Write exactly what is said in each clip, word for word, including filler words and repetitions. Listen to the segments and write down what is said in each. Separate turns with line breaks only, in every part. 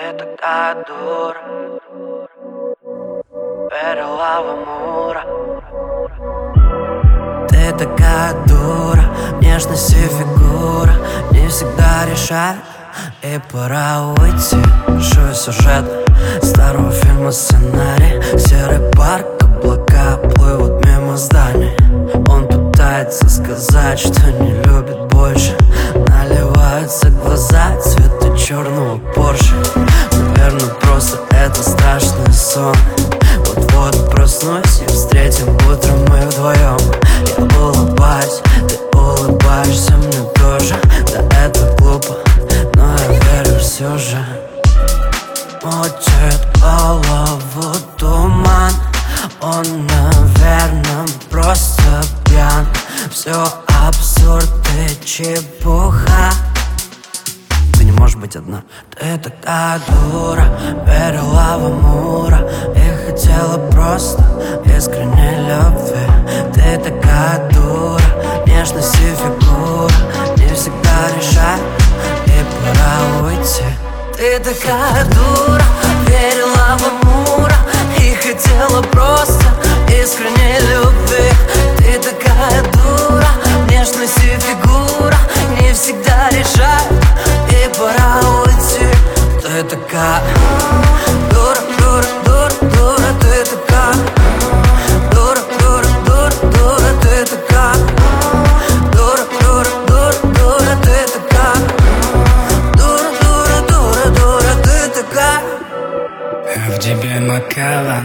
Ты такая дура, верила в Амура. Ты такая дура, внешность и фигура не всегда решает, и пора уйти. Большой сюжет старого фильма, сценарий. Серый парк, облака плывут мимо зданий. Он пытается сказать, что не любит больше. Наливаются глаза цвета черного Порше. Наверное, просто это страшный сон. Вот-вот проснусь и встретим утром мы вдвоем. Я улыбаюсь, ты улыбаешься мне тоже. Да это глупо, но я верю все же. Мутит голову туман. Он, наверное, просто пьян. Все абсурд и чепуха. Ты не можешь быть одна. Ты такая дура, верила в Амура и хотела просто искренней любви. Ты такая дура, нежность и фигура не всегда решает, и пора уйти. Ты такая дура, верила в Амура и хотела просто искренней любви. Ты такая дура, внешность и фигура не всегда решает, и пора уйти. Ты такая дура, дура, дура, дура. Ты такая дура, дура, дура, дура. Ты такая дура, дура, дура, дура. Ты такая дура, дура, дура, дура. Ты такая.
В тебе макалан,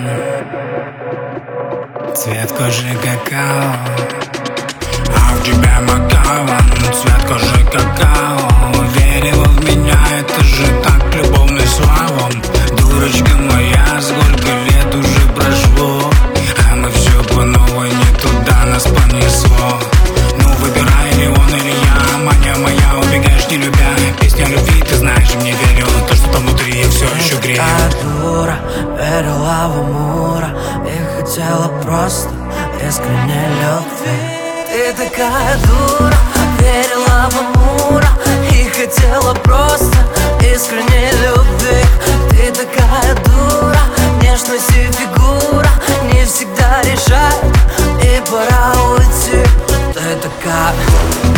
цвет кожи какао. А в тебя макалан, цвет кожи какао. Верила в меня, это же так любовным словом. Дурочка моя, сколько лет уже прошло, а мы все по новой, не туда нас понесло. Ну выбирай, или он, или я. Маня моя, убегаешь не любя. Песня любви, ты знаешь, мне верю. То, что там внутри, я все еще грею.
Ты дура, верила в Амура и хотела просто искренней любви. Ты такая дура, верила в Амура и хотела просто искренней любви. Ты такая дура, внешность и фигура не всегда решает, и пора уйти. Ты такая